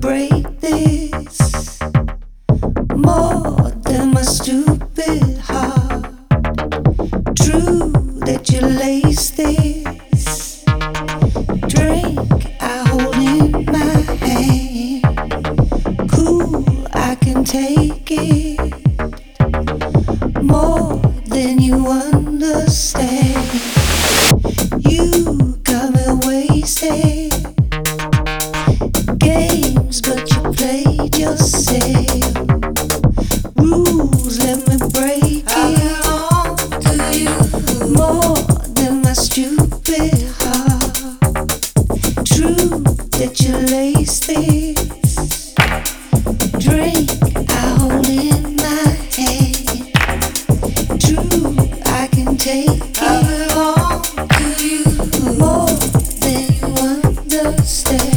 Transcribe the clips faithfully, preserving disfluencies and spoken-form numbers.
break this more than my stupid heart. True that you lace this drink I hold in my hand. Cool, I can take it more than you understand. You got me wasted. Games, but you played yourself. Rules, let me break it. To you more than my stupid heart. True that you lace this drink I hold in my hand. True, I can take it. I belong to you more than you understand.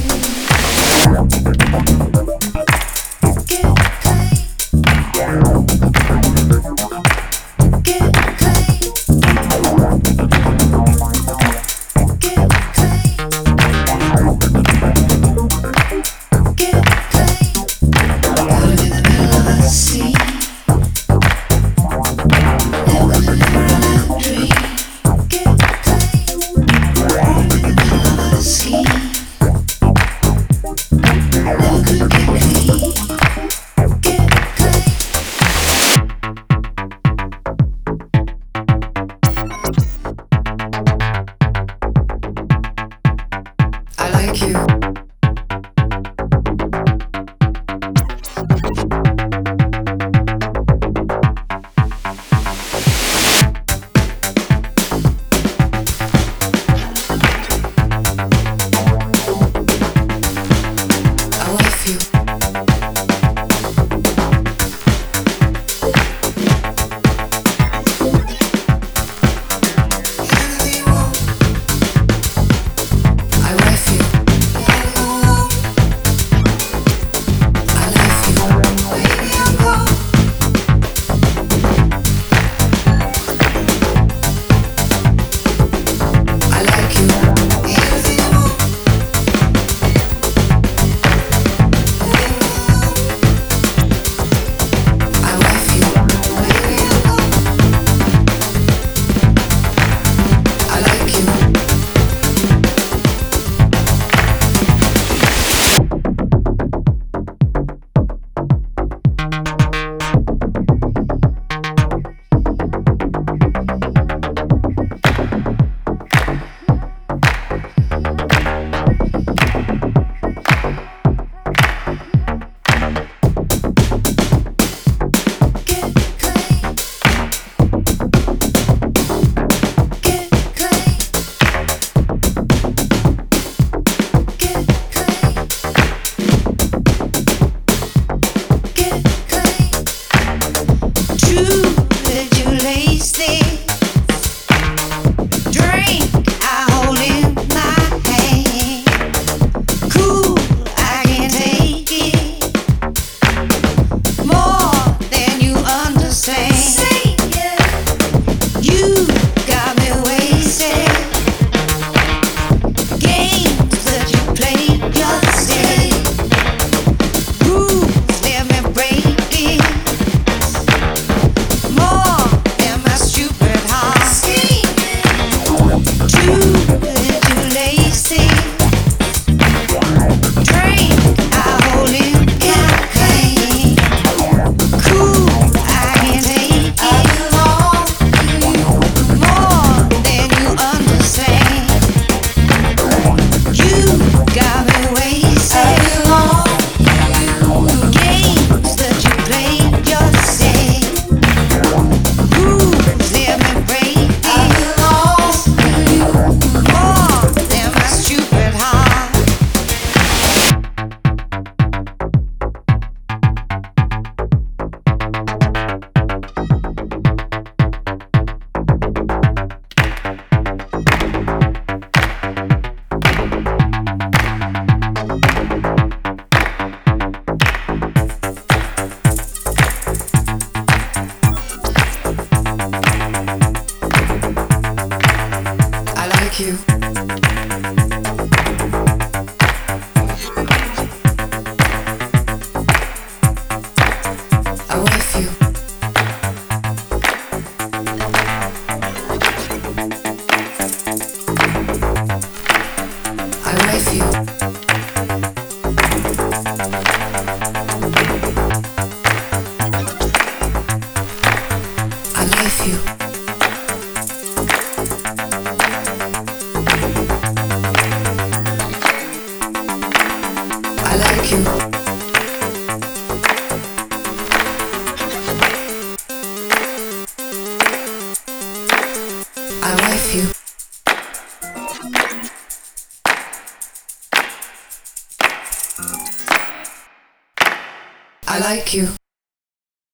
I like you.